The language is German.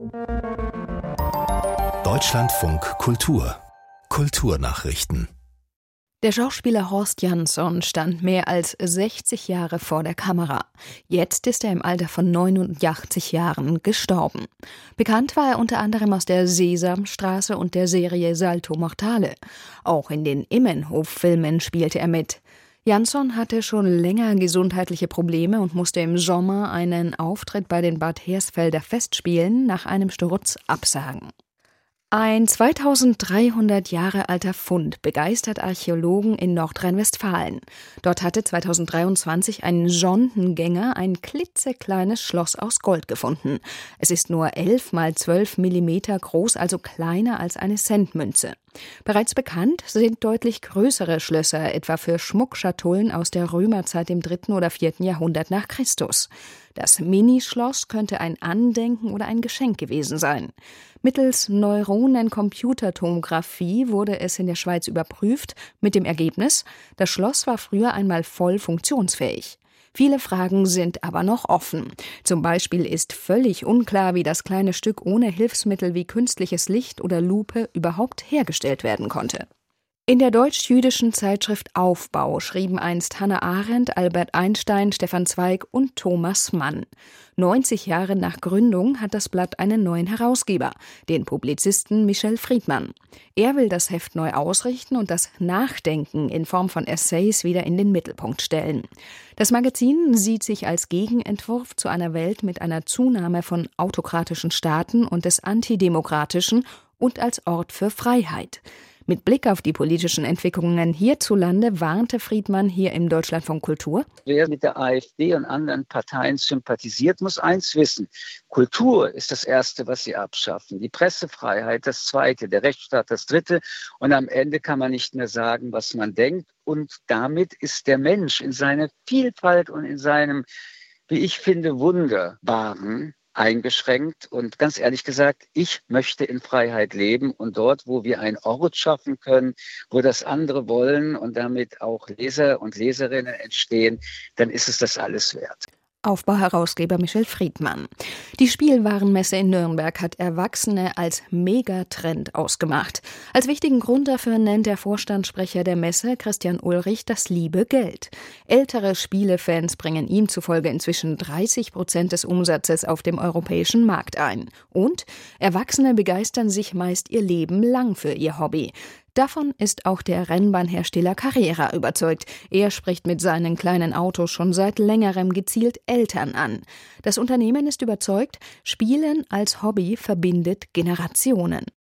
Deutschlandfunk Kultur Kulturnachrichten. Der Schauspieler Horst Jansson stand mehr als 60 Jahre vor der Kamera. Jetzt ist er im Alter von 89 Jahren gestorben. Bekannt war er unter anderem aus der Sesamstraße und der Serie Salto Mortale. Auch in den Immenhof-Filmen spielte er mit. Jansson hatte schon länger gesundheitliche Probleme und musste im Sommer einen Auftritt bei den Bad Hersfelder Festspielen nach einem Sturz absagen. Ein 2300 Jahre alter Fund begeistert Archäologen in Nordrhein-Westfalen. Dort hatte 2023 ein Sondengänger ein klitzekleines Schloss aus Gold gefunden. Es ist nur 11 mal 12 Millimeter groß, also kleiner als eine Centmünze. Bereits bekannt sind deutlich größere Schlösser, etwa für Schmuckschatullen aus der Römerzeit im 3. oder 4. Jahrhundert nach Christus. Das Minischloss könnte ein Andenken oder ein Geschenk gewesen sein. Mittels Neuronencomputertomographie wurde es in der Schweiz überprüft, mit dem Ergebnis, das Schloss war früher einmal voll funktionsfähig. Viele Fragen sind aber noch offen. Zum Beispiel ist völlig unklar, wie das kleine Stück ohne Hilfsmittel wie künstliches Licht oder Lupe überhaupt hergestellt werden konnte. In der deutsch-jüdischen Zeitschrift Aufbau schrieben einst Hannah Arendt, Albert Einstein, Stefan Zweig und Thomas Mann. 90 Jahre nach Gründung hat das Blatt einen neuen Herausgeber, den Publizisten Michel Friedmann. Er will das Heft neu ausrichten und das Nachdenken in Form von Essays wieder in den Mittelpunkt stellen. Das Magazin sieht sich als Gegenentwurf zu einer Welt mit einer Zunahme von autokratischen Staaten und des Antidemokratischen und als Ort für Freiheit. Mit Blick auf die politischen Entwicklungen hierzulande warnte Friedmann hier im Deutschlandfunk Kultur: Wer mit der AfD und anderen Parteien sympathisiert, muss eins wissen: Kultur ist das Erste, was sie abschaffen. Die Pressefreiheit das Zweite, der Rechtsstaat das Dritte. Und am Ende kann man nicht mehr sagen, was man denkt. Und damit ist der Mensch in seiner Vielfalt und in seinem, wie ich finde, Wunderbaren eingeschränkt. Und ganz ehrlich gesagt, ich möchte in Freiheit leben und dort, wo wir einen Ort schaffen können, wo das andere wollen und damit auch Leser und Leserinnen entstehen, dann ist es das alles wert. Aufbauherausgeber Michel Friedmann. Die Spielwarenmesse in Nürnberg hat Erwachsene als Megatrend ausgemacht. Als wichtigen Grund dafür nennt der Vorstandssprecher der Messe, Christian Ulrich, das liebe Geld. Ältere Spielefans bringen ihm zufolge inzwischen 30% des Umsatzes auf dem europäischen Markt ein. Und Erwachsene begeistern sich meist ihr Leben lang für ihr Hobby. Davon ist auch der Rennbahnhersteller Carrera überzeugt. Er spricht mit seinen kleinen Autos schon seit längerem gezielt Eltern an. Das Unternehmen ist überzeugt, Spielen als Hobby verbindet Generationen.